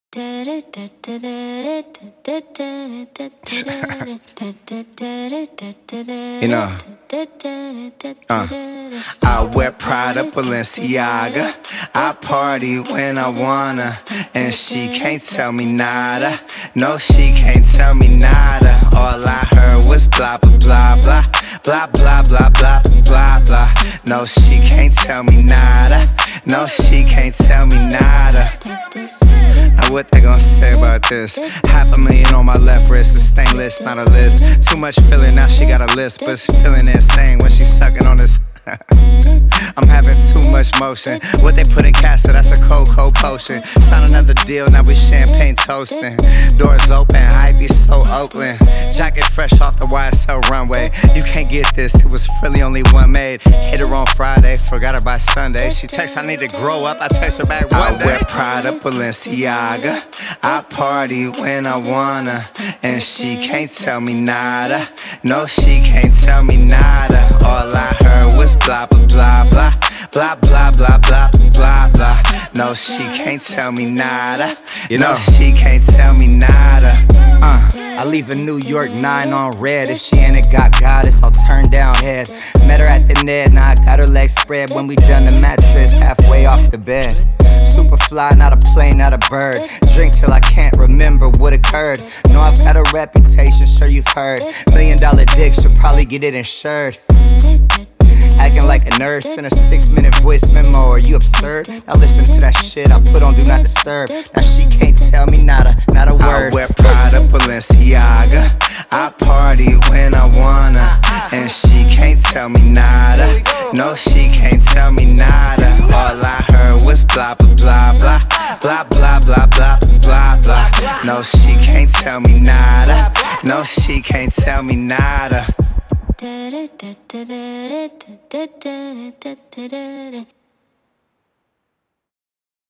You know, I wear Prada, Balenciaga. I party when I wanna, and she can't tell me nada. No, she can't tell me nada. All I heard was blah blah blah blah, blah blah blah blah blah blah. No, she can't tell me nada. No, she can't tell me nada. Now what they gon' say about this? $500,000 on my left wrist, it's stainless, not a list. Too much feeling, now she got a list, but it's feeling insane when she's sucking on this. I'm having too much motion. What they put in Casa, that's a cold potion. Sign another deal, now we champagne toasting. Doors open, Ivy so Oakland. Jacket fresh off the YSL runway. You can't get this, it was really only one made. Hit her on Friday, forgot her by Sunday. She texts, I need to grow up, I text her back one day. I wear Prada, Balenciaga. I party when I wanna, and she can't tell me nada. No, she can't tell me nada. All I heard was blah blah blah blah, blah blah blah blah blah blah. No, she can't tell me nada. You know, she can't tell me nada. I leave in New York 9 on red. If she ain't a goddess, I'll turn down head. Met her at the net, now I got her legs spread. When we done the mattress, halfway off the bed. Super fly, not a plane, not a bird. Drink till I can't remember what occurred. Know I've got a reputation, sure you've heard. $1 million dick, should probably get it insured. Acting like a nurse in a 6-minute voice memo, are you absurd? Now listen to that shit I put on Do Not Disturb. Now she can't tell me nada, not a word. I wear Prada, Balenciaga. I party when I wanna, and she can't tell me nada. No, she can't tell me nada. All I heard was blah blah blah blah, blah blah blah blah blah blah. No, she can't tell me nada. No, she can't tell me nada.